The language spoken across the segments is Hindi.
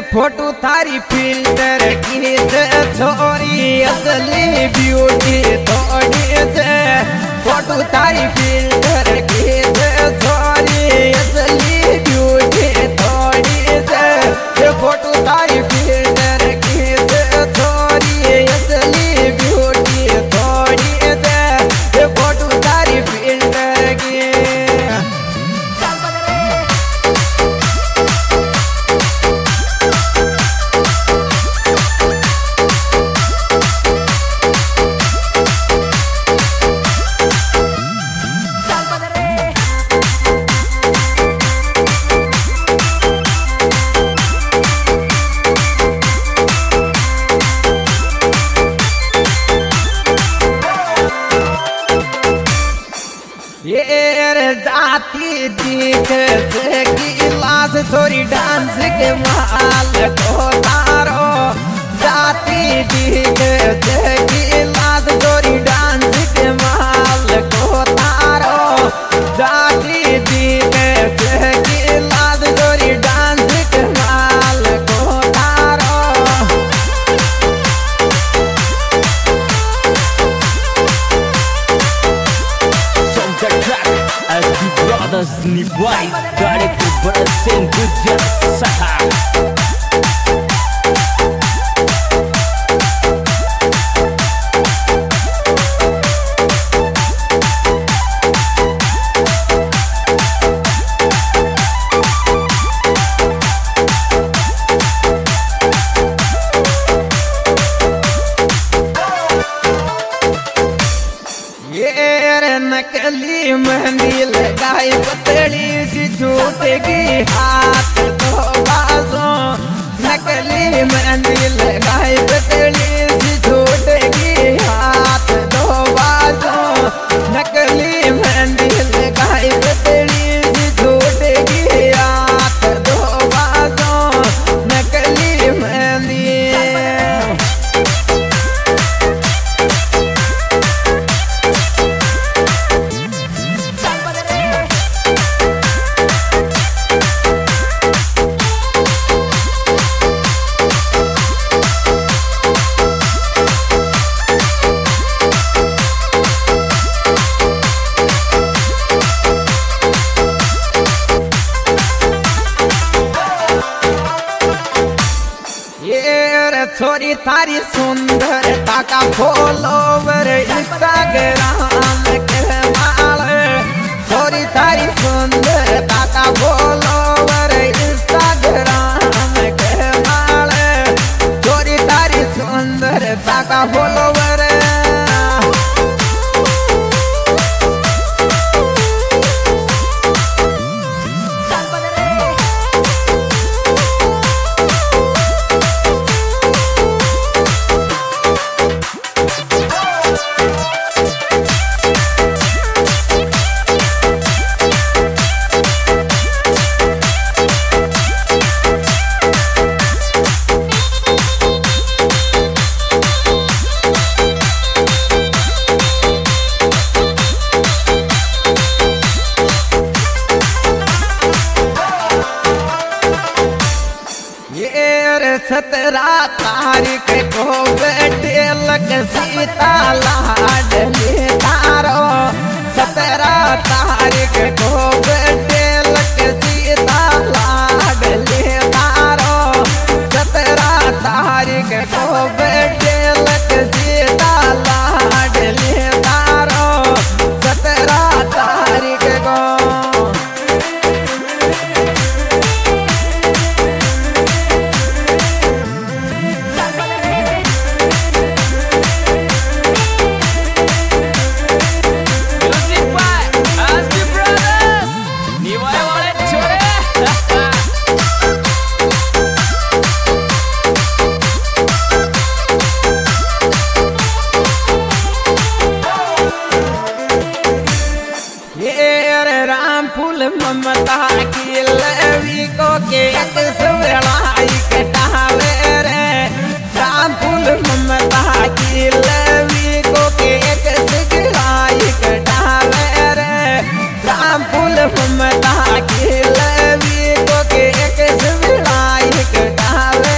फोटो थारी फिल्टर की छोरी असली ब्यूटी थोड़ी से फोटो थारी फिल्टर की छोरी असली ब्यूटी थोड़ी से फोटो थारी फिल्टर की छोरी असली ब्यूटी थोड़ी से फोटो थारी फिल्टर की जाती दिख गिलास छोरी डांस के माल को तारो जाती दिख गिलास छोरी डांस के माल को तारो जाती दिख गिलास छोरी डांस के माल को तारो Nibai dari kebersihan bujang saham. नकली मेहंदी लगाई पतली सी छूटेगी हाथ तो बाजों नकली मेहंदी लगाई पतली सी छूटेगी हाथ तो बाजों नकली मेहंदी लगाई पतली सी छूटेगी हाथ तो बाजों नकली मेहंदी छोरी थारी सुंदरता का फॉलोवर इंस्टाग्राम के माल छोरी थारी सुंदरता का फॉलोवर इंस्टाग्राम के माल छोरी थारी सुंदरता का फॉलोवर सतरा तारीख को बेटे लग सीता लाडली तारो 17 तारीख को बेटे लग सीता लाडली तारो 17 तारीख को बेटे लग सीता लाडली तारो 17 तारीख को ममता की लवी को केक सवेलाई कटावे रे राम फूल ममता की लवी को केक सवेलाई कटावे रे राम फूल ममता की लवी को केक सवेलाई कटावे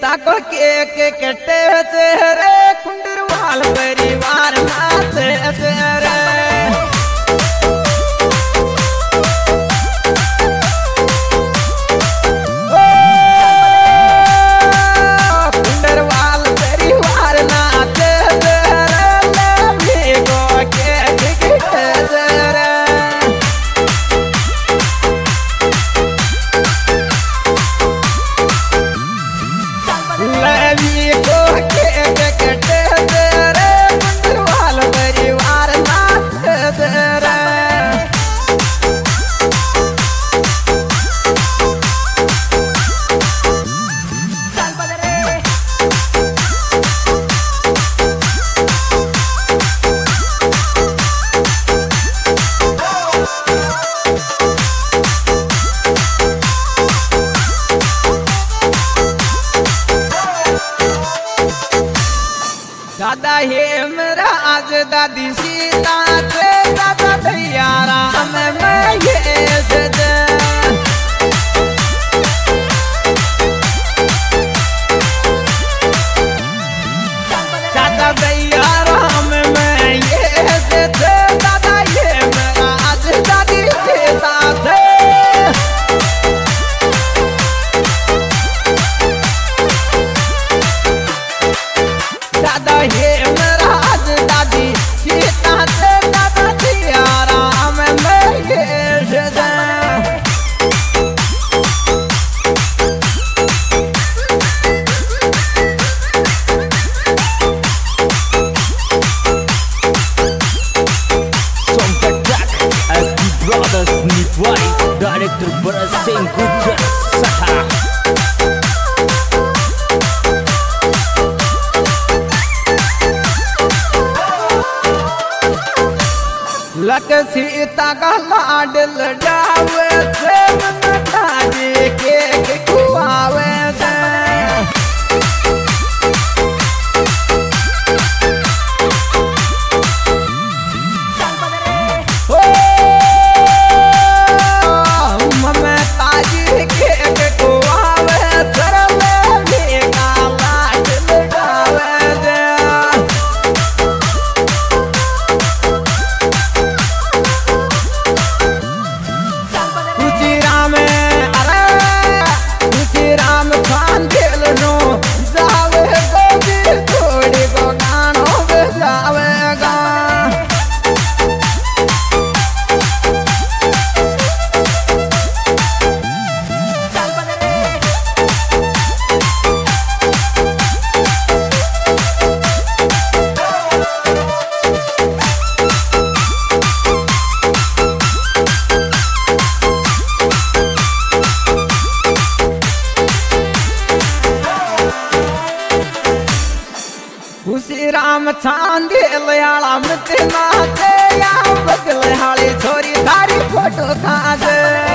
सीता को के कटे तेरे कुंडरवाल परिवार नाचे तेरे दादा हेमरा आज दादी सीता से दादा भैया राम मैं ये सदा दादा भैया राम मैं ये सदा दादा हेमरा आज दादी सीता से दादा हेमराज दादी सीता से दादा जिया राम मैं ये सदा Song Katak as the brothers Nipwai, director Bharat Singh Gujjar Saha. लक सीता का लाडल डावे से मता जी के खुआवे से ओ ममता जी के खुआवे सर में भी का लाडल डावे से राम खान दिल नो जावे गोबी थोड़ी को गानो बजावेगा उसी राम चांदी लयाला मत नाचे या बगले हाली छोरी थारी फोटो खाजे